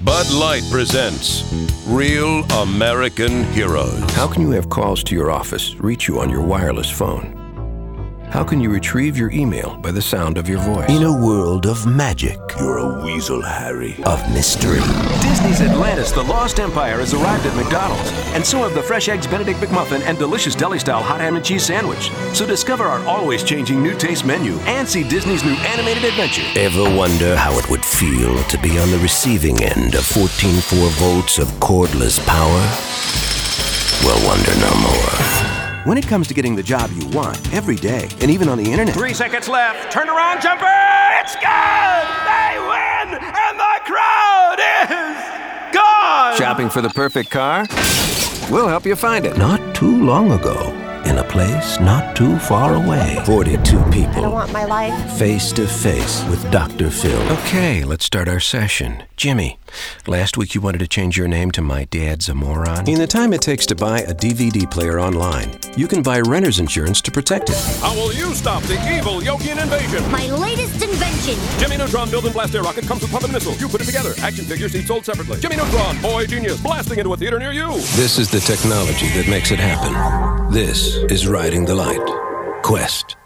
Bud Light presents Real American Heroes. How can you have calls to your office reach you on your wireless phone? How can you retrieve your email by the sound of your voice? In a world of magic, you're a weasel, Harry. Of mystery. Disney's Atlantis, The Lost Empire, has arrived at McDonald's. And so have the Fresh Eggs Benedict McMuffin and delicious deli-style hot ham and cheese sandwich. So discover our always-changing new taste menu and see Disney's new animated adventure. Ever wonder how it would feel to be on the receiving end of 14.4 volts of cordless power? Well, wonder no more. When it comes to getting the job you want, every day, and even on the internet. 3 seconds left. Turn around, jumper! It's good! They win! And the crowd is gone! Shopping for the perfect car? We'll help you find it. Not too long ago, in a place not too far away, 42 people. I don't want my life. Face to face with Dr. Phil. Okay, let's start our session. Jimmy, last week you wanted to change your name to My Dad's a Moron. In the time it takes to buy a DVD player online, you can buy renter's insurance to protect it. How will you stop the evil Yogian invasion? My latest invention. Jimmy Neutron built-in blast air rocket comes with pump and missile. You put it together. Action figures each sold separately. Jimmy Neutron, boy genius, blasting into a theater near you. This is the technology that makes it happen. This is Riding the Light. Quest.